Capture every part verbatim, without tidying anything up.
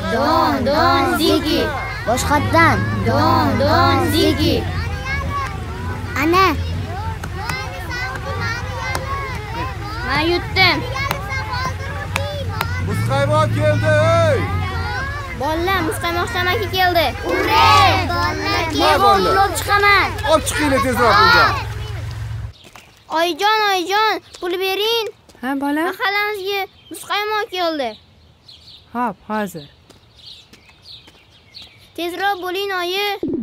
Don, don, zigi. Boshqatdan. Don, don, zigi. Ana. Men yutdim. Muzqaymoq keldi, ey! Bolalar, muzqaymoq tamaki keldi. Ure! Bolalar, Men hovliga olib chiqaman. Olib chiqinglar tezroq bunga. Oyijon, oyijon, pul bering. Ha, bola? Mahallamizga muzqaymoq keldi. Xo'p, hozir. Tezroq bo'ling, oyi.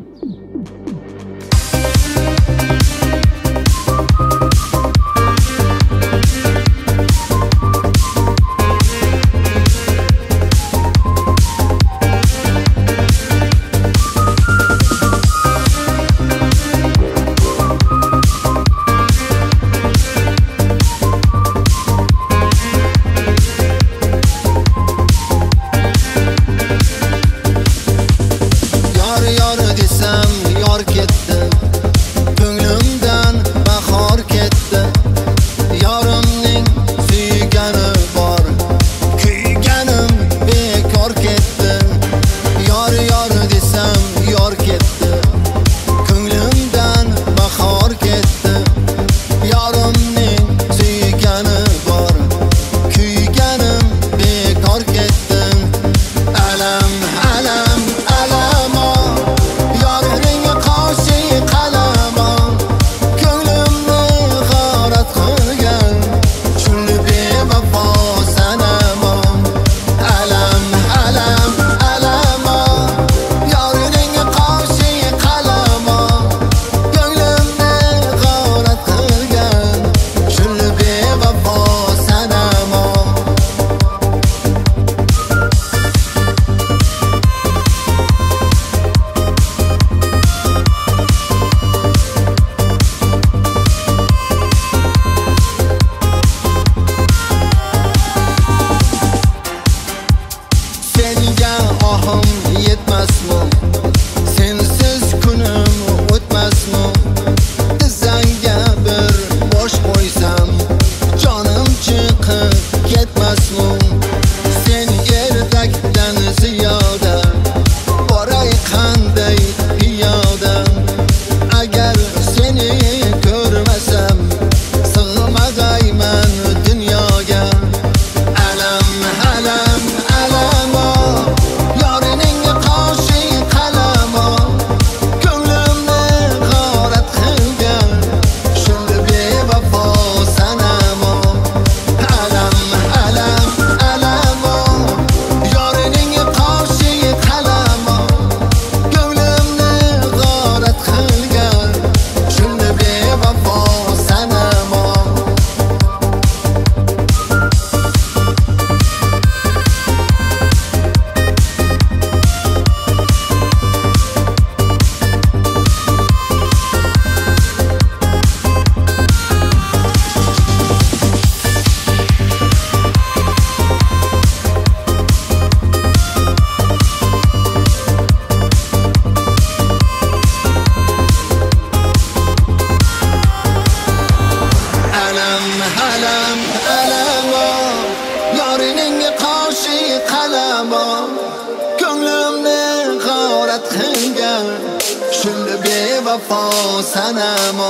vafo sanamo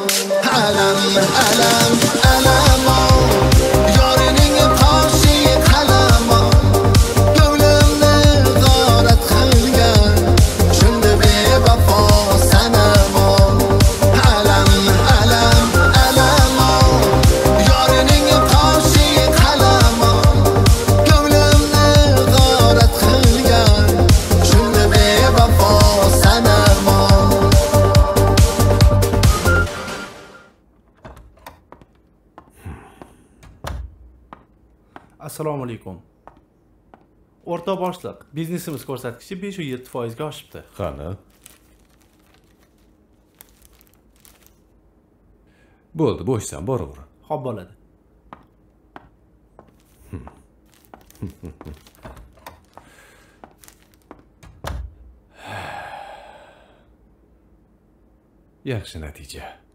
alam alam alamo yorining qoshi qalamo ko'nglimni g'orat qilgan shunda bevafo sanamo alam alam alamo yorining qoshi qalamo ko'nglimni g'orat qilgan shunda bevafo sanamo. Assalomu alaykum. O'rta boshliq, biznesimiz ko'rsatkichi besh va yetti foizga oshibdi. Qani? Bo'ldi, bo'shsan, boraver. Xo'p bo'ladi. Yaxshi natija.